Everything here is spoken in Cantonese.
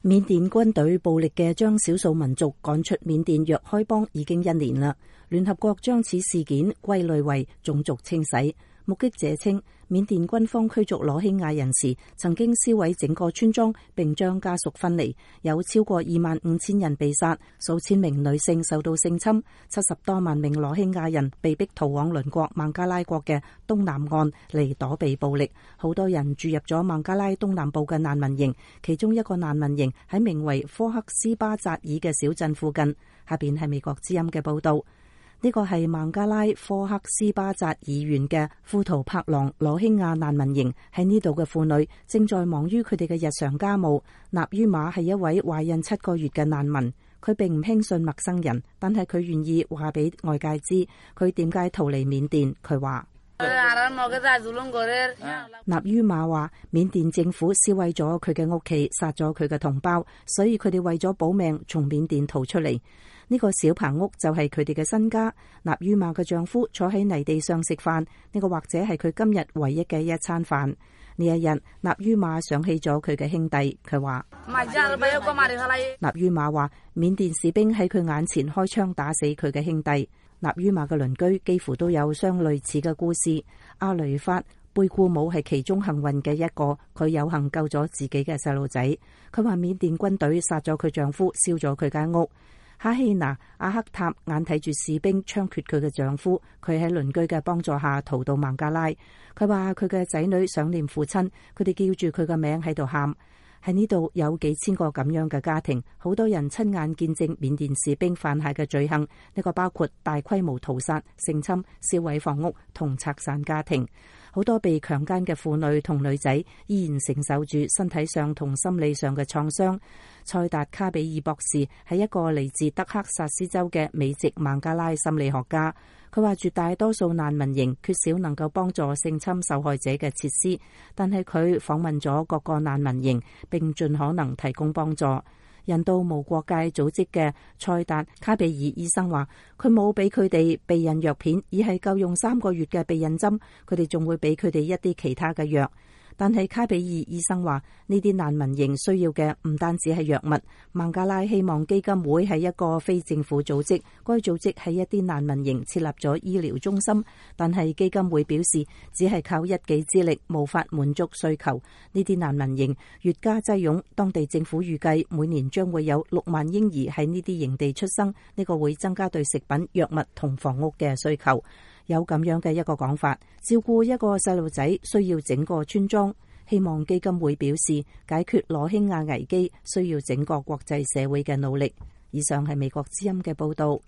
緬甸軍隊暴力嘅將少數民族趕出緬甸若開邦已經1年啦。聯合國將此事件歸類為種族清洗。目擊者稱，緬甸軍方驅逐羅興亞人時，曾經燒毀整個村莊，並將家屬分離，有超過25,000人被殺，數千名女性受到性侵，70多萬名羅興亞人被逼逃往鄰國孟加拉國嘅東南岸嚟躲避暴力。好多人住入咗孟加拉東南部嘅難民營，其中一個難民營喺名為科克斯巴扎爾嘅小鎮附近。下邊係美國之音嘅報道。呢個係孟加拉科克斯巴扎爾縣嘅庫圖柏朗羅興亞難民營，喺呢度嘅婦女正在忙於佢哋嘅日常家務。納於瑪係一位懷孕7個月嘅難民，佢並唔輕信陌生人，但係佢願意話俾外界知佢點解逃離緬甸。佢話納於瑪話，緬甸政府燒毀咗佢嘅屋企，殺咗佢嘅同胞，所以佢哋為咗保命從緬甸逃出嚟。呢個小棚屋就係佢哋嘅新家。納於瑪嘅丈夫坐喺泥地上食飯，呢個或者係佢今日唯一嘅一餐飯。呢一日，納於瑪想起咗佢嘅兄弟，佢話納於瑪話，緬甸士兵喺佢眼前開槍打死佢嘅兄弟。納於瑪嘅鄰居幾乎都有相類似嘅故事。阿雷法貝固姆係其中幸運嘅一個，佢有幸救咗自己嘅細路仔。佢話緬甸軍隊殺咗佢丈夫，燒咗佢間屋。哈希娜阿克塔眼睇住士兵槍決佢嘅丈夫，佢喺鄰居嘅幫助下逃到孟加拉。佢話佢嘅仔女想念父親，佢哋叫住佢嘅名喺度喊。喺呢度有幾千個咁樣嘅家庭，好多人親眼見證緬甸士兵犯下嘅罪行。呢個包括大規模屠殺、性侵、燒毀房屋同拆散家庭。好多被強姦嘅婦女同女仔依然承受住身體上同心理上嘅創傷。塞達卡比爾博士係一個嚟自德克薩斯州嘅美籍孟加拉心理學家。佢話絕大多數難民營缺少能夠幫助性侵受害者嘅設施，但係佢訪問咗各個難民營，並盡可能提供幫助。人道無國界組織嘅塞達卡比爾醫生話，佢冇俾佢哋避孕藥片，而係夠用3個月嘅避孕針。佢哋仲會俾佢哋一啲其他嘅藥。但係卡比爾醫生話，呢啲難民營需要嘅唔單止係藥物。孟加拉希望基金會係一個非政府組織，該組織喺一啲難民營設立咗醫療中心，但係基金會表示只係靠一己之力無法滿足需求。呢啲難民營越加擠擁，當地政府預計每年將會有6萬嬰兒喺呢啲營地出生，呢個會增加對食品、藥物同房屋嘅需求。有咁樣嘅一個講法，照顧一個細路仔需要整個村莊。希望基金會表示，解決羅興亞危機需要整個國際社會嘅努力。以上係美國之音嘅報道。